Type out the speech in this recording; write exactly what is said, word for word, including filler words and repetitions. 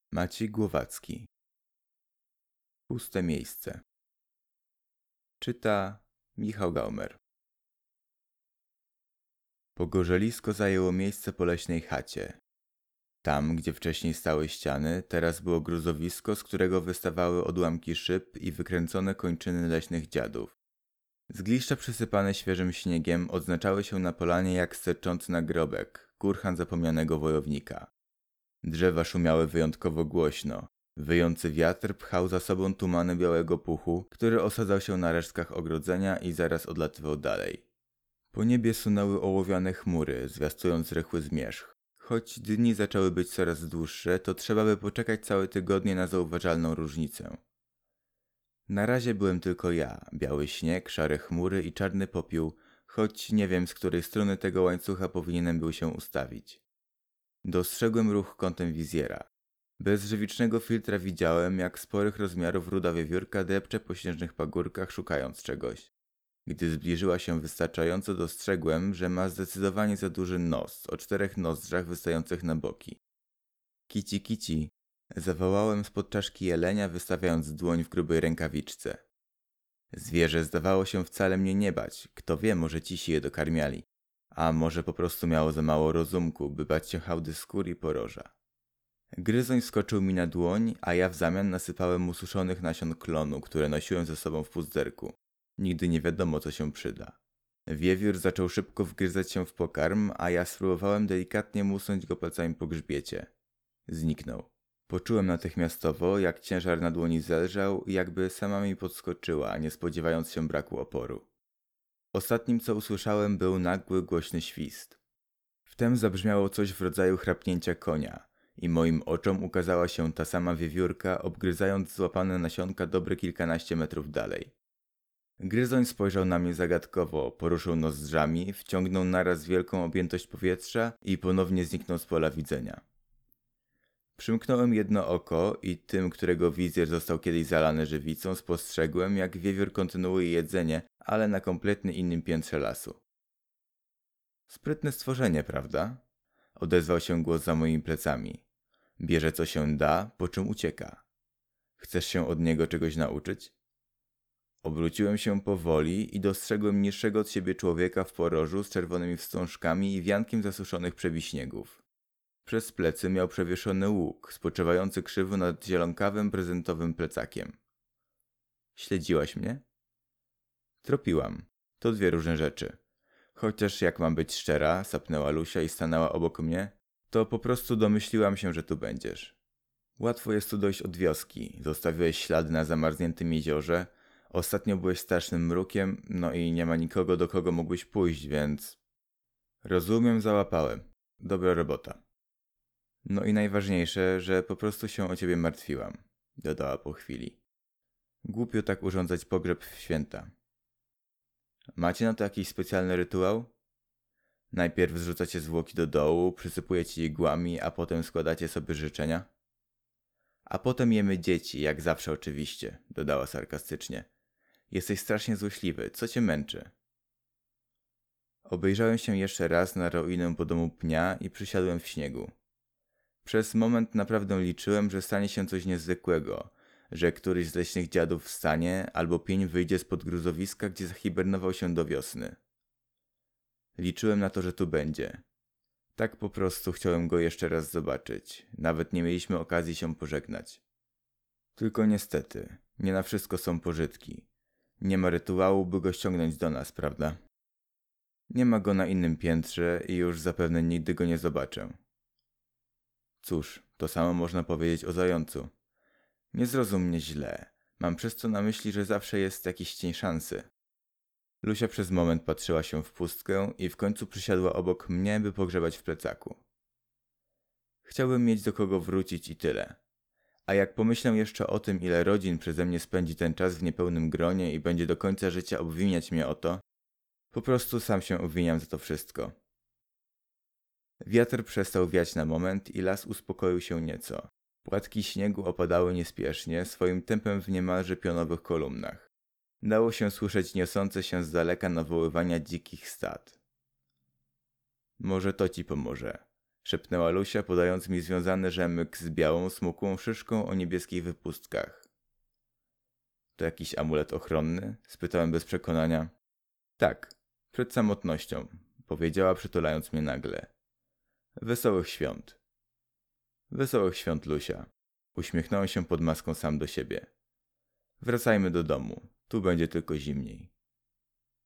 Maciej Głowacki. Puste miejsce. Czyta Michał Gaumer. Pogorzelisko zajęło miejsce po leśnej chacie. Tam, gdzie wcześniej stały ściany, teraz było gruzowisko, z którego wystawały odłamki szyb i wykręcone kończyny leśnych dziadów. Zgliszcza przysypane świeżym śniegiem odznaczały się na polanie jak sterczący nagrobek, kurhan zapomnianego wojownika. Drzewa szumiały wyjątkowo głośno. Wyjący wiatr pchał za sobą tumany białego puchu, który osadzał się na resztkach ogrodzenia i zaraz odlatywał dalej. Po niebie sunęły ołowiane chmury, zwiastując rychły zmierzch. Choć dni zaczęły być coraz dłuższe, to trzeba by poczekać całe tygodnie na zauważalną różnicę. Na razie byłem tylko ja, biały śnieg, szare chmury i czarny popiół, choć nie wiem, z której strony tego łańcucha powinienem był się ustawić. Dostrzegłem ruch kątem wizjera. Bez żywicznego filtra widziałem, jak sporych rozmiarów ruda wiewiórka depcze po śnieżnych pagórkach, szukając czegoś. Gdy zbliżyła się wystarczająco, dostrzegłem, że ma zdecydowanie za duży nos, o czterech nozdrzach wystających na boki. Kici, kici, zawołałem spod czaszki jelenia, wystawiając dłoń w grubej rękawiczce. Zwierzę zdawało się wcale mnie nie bać, kto wie, może cisi je dokarmiali. A może po prostu miało za mało rozumku, by bać się hałdy skór i poroża. Gryzoń skoczył mi na dłoń, a ja w zamian nasypałem mu suszonych nasion klonu, które nosiłem ze sobą w puzderku. Nigdy nie wiadomo, co się przyda. Wiewiór zaczął szybko wgryzać się w pokarm, a ja spróbowałem delikatnie musnąć go palcami po grzbiecie. Zniknął. Poczułem natychmiastowo, jak ciężar na dłoni zelżał i jakby sama mi podskoczyła, nie spodziewając się braku oporu. Ostatnim, co usłyszałem, był nagły, głośny świst. Wtem zabrzmiało coś w rodzaju chrapnięcia konia i moim oczom ukazała się ta sama wiewiórka, obgryzając złapane nasionka dobre kilkanaście metrów dalej. Gryzoń spojrzał na mnie zagadkowo, poruszył nozdrzami, wciągnął naraz wielką objętość powietrza i ponownie zniknął z pola widzenia. Przymknąłem jedno oko i tym, którego wizjer został kiedyś zalany żywicą, spostrzegłem, jak wiewiór kontynuuje jedzenie, ale na kompletnie innym piętrze lasu. Sprytne stworzenie, prawda? Odezwał się głos za moimi plecami. Bierze co się da, po czym ucieka. Chcesz się od niego czegoś nauczyć? Obróciłem się powoli i dostrzegłem niższego od siebie człowieka w porożu z czerwonymi wstążkami i wiankiem zasuszonych przebiśniegów. Przez plecy miał przewieszony łuk, spoczywający krzywo nad zielonkawym prezentowym plecakiem. Śledziłaś mnie? Tropiłam. To dwie różne rzeczy. Chociaż jak mam być szczera, sapnęła Lusia i stanęła obok mnie, to po prostu domyśliłam się, że tu będziesz. Łatwo jest tu dojść od wioski, zostawiłeś ślady na zamarzniętym jeziorze, ostatnio byłeś strasznym mrukiem, no i nie ma nikogo, do kogo mógłbyś pójść, więc... Rozumiem, załapałem. Dobra robota. No i najważniejsze, że po prostu się o ciebie martwiłam, dodała po chwili. Głupio tak urządzać pogrzeb w święta. Macie na to jakiś specjalny rytuał? Najpierw zrzucacie zwłoki do dołu, przysypujecie igłami, a potem składacie sobie życzenia? A potem jemy dzieci, jak zawsze oczywiście, dodała sarkastycznie. Jesteś strasznie złośliwy, co cię męczy? Obejrzałem się jeszcze raz na ruinę po domu pnia i przysiadłem w śniegu. Przez moment naprawdę liczyłem, że stanie się coś niezwykłego, że któryś z leśnych dziadów wstanie, albo pień wyjdzie spod gruzowiska, gdzie zahibernował się do wiosny. Liczyłem na to, że tu będzie. Tak po prostu chciałem go jeszcze raz zobaczyć. Nawet nie mieliśmy okazji się pożegnać. Tylko niestety, nie na wszystko są pożytki. Nie ma rytuału, by go ściągnąć do nas, prawda? Nie ma go na innym piętrze i już zapewne nigdy go nie zobaczę. Cóż, to samo można powiedzieć o zającu. Nie zrozum mnie źle. Mam przez to na myśli, że zawsze jest jakiś cień szansy. Lusia przez moment patrzyła się w pustkę i w końcu przysiadła obok mnie, by pogrzebać w plecaku. Chciałbym mieć do kogo wrócić i tyle. A jak pomyślę jeszcze o tym, ile rodzin przeze mnie spędzi ten czas w niepełnym gronie i będzie do końca życia obwiniać mnie o to, po prostu sam się obwiniam za to wszystko. Wiatr przestał wiać na moment i las uspokoił się nieco. Płatki śniegu opadały niespiesznie, swoim tempem w niemalże pionowych kolumnach. Dało się słyszeć niosące się z daleka nawoływania dzikich stad. Może to ci pomoże, szepnęła Lusia, podając mi związany rzemyk z białą, smukłą szyszką o niebieskich wypustkach. To jakiś amulet ochronny? Spytałem bez przekonania. Tak, przed samotnością, powiedziała, przytulając mnie nagle. Wesołych świąt. Wesołych świąt, Lusia. Uśmiechnąłem się pod maską sam do siebie. Wracajmy do domu, tu będzie tylko zimniej.